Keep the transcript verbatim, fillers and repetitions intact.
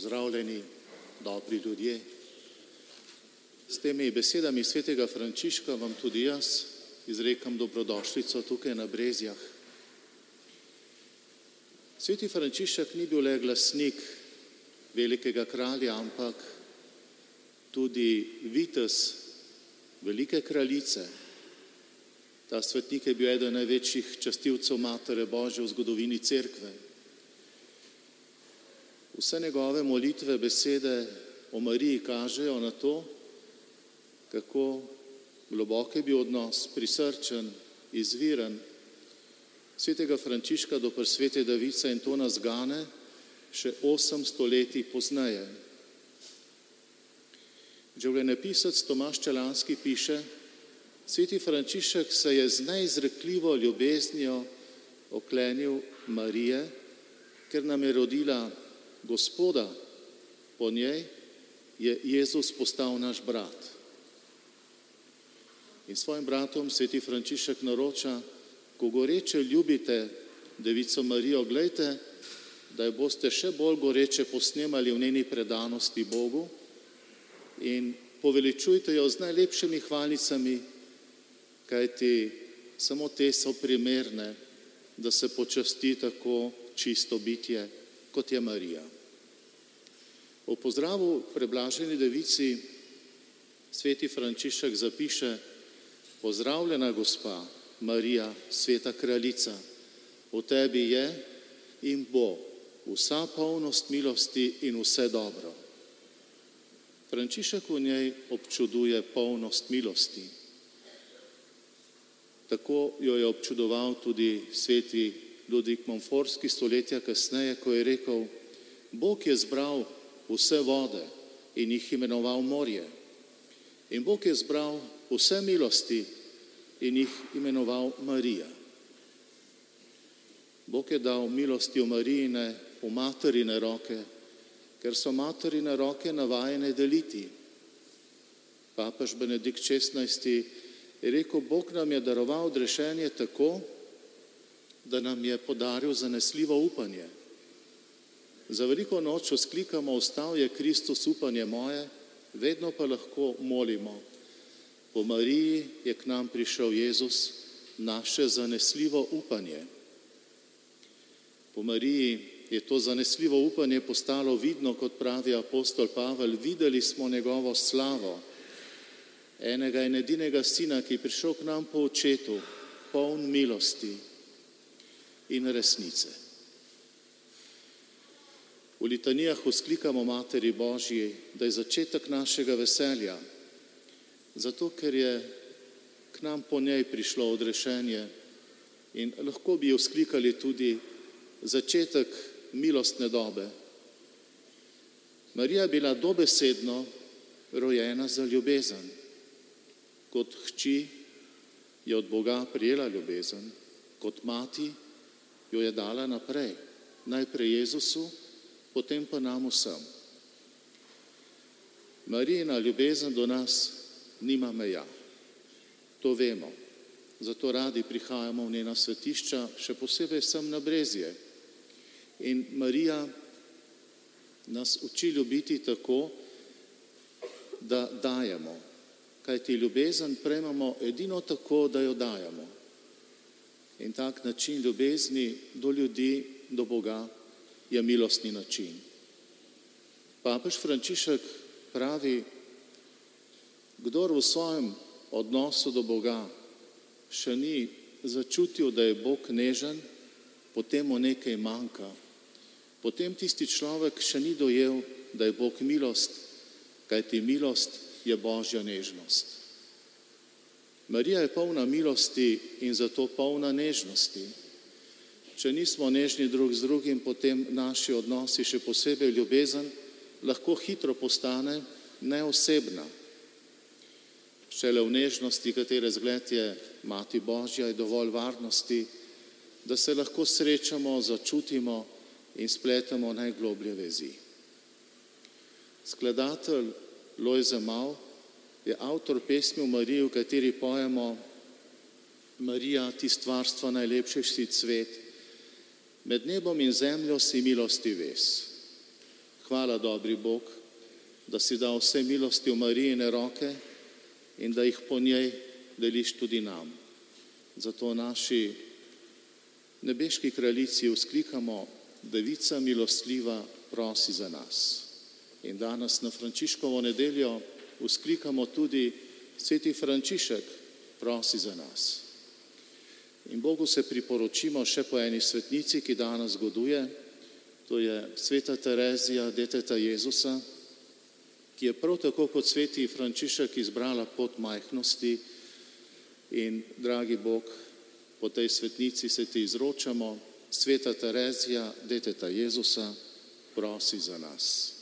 Pozdravljeni, dobri ljudje. S temi besedami svetega Frančiška vam tudi jaz izrekam dobrodošlico tukaj na Brezjah. Sveti Frančišek ni bil le glasnik velikega kralja, ampak tudi vitez velike kraljice. Ta svetnik je bil eden največjih častilcev Matere Božje v zgodovini Cerkve. Vse njegove molitve, besede o Mariji kažejo na to, kako globok je bil odnos, prisrčen, izviren svetega Frančiška do Presvete Device, in to nas gane še osem stoletij pozneje. Življenjepisec Tomaž Čelanski piše: sveti Frančišek se je z neizrekljivo ljubeznijo oklenil Marije, ker nam je rodila Gospoda, po njej je Jezus postal naš brat. In svojim bratom sveti Frančišek naroča: ko goreče ljubite Devico Marijo, glejte, da jo boste še bolj goreče posnemali v njeni predanosti Bogu in poveličujte jo z najlepšimi hvalnicami, kajti samo te so primerne, da se počasti tako čisto bitje, kot je Marija. V pozdravu preblaženi Devici sveti Frančišek zapiše: pozdravljena gospa Marija, sveta kraljica, v tebi je in bo vsa polnost milosti in vse dobro. Frančišek v njej občuduje polnost milosti. Tako jo je občudoval tudi sveti Ludvik Monforski stoletja kasneje, ko je rekel: Bog je zbral vse vode in jih imenoval morje. In Bog je zbral vse milosti in jih imenoval Marija. Bog je dal milosti v Marijine, v materine roke, ker so materine roke navajene deliti. Papež Benedikt šestnajsti je rekel: Bog nam je daroval odrešenje tako, da nam je podaril zanesljivo upanje. Za veliko noč vzklikamo: Vstal je Kristus, upanje moje, vedno pa lahko molimo: po Mariji je k nam prišel Jezus, naše zanesljivo upanje. Po Mariji je to zanesljivo upanje postalo vidno, kot pravi apostol Pavel: videli smo njegovo slavo, enega in edinega sina, ki je prišel k nam po očetu, poln milosti in resnice. V litanijah vzklikamo Materi Božji, da je začetek našega veselja, zato ker je k nam po njej prišlo odrešenje, in lahko bi jo vzklikali tudi začetek milostne dobe. Marija je bila dobesedno rojena za ljubezen. Kot hči je od Boga prijela ljubezen, kot mati jo je dala naprej, najprej Jezusu, potem pa nam vsem. Marijina ljubezen do nas nima meja. To vemo, zato radi prihajamo v njena svetišča, še posebej sem na Brezje. In Marija nas uči ljubiti tako, da dajemo, kajti ljubezen prejmemo edino tako, da jo dajemo. In tak način ljubezni do ljudi, do Boga, je milostni način. Papež Frančišek pravi: kdor v svojem odnosu do Boga še ni začutil, da je Bog nežen, potem mu nekaj manjka. Potem tisti človek še ni dojel, da je Bog milost, kajti milost je Božja nežnost. Marija je polna milosti in zato polna nežnosti. Če nismo nežni drug z drugim, potem naši odnosi, še posebej ljubezen, lahko hitro postane neosebna. Šele v nežnosti, katere zgled je Mati Božja, je dovolj varnosti, da se lahko srečamo, začutimo in spletemo najgloblje vezi. Skladatelj Lojze Mal je avtor pesmi o Mariji, v kateri pojemo: Marija, ti stvarstva najlepši si cvet, med nebom in zemljo si milosti ves. Hvala, dobri Bog, da si dal vse milosti v Marijine roke in da jih po njej deliš tudi nam. Zato naši nebeški kraljici vzklikamo: Devica milostljiva, prosi za nas. In danes na Frančiškovo nedeljo vzklikamo tudi: Sveti Frančišek, prosi za nas. In Bogu se priporočimo še po eni svetnici, ki danes goduje, to je sveta Terezija, deteta Jezusa, ki je prav tako kot sveti Frančišek izbrala pot majhnosti. In, dragi Bog, po tej svetnici se ti izročamo: Sveta Terezija, deteta Jezusa, prosi za nas.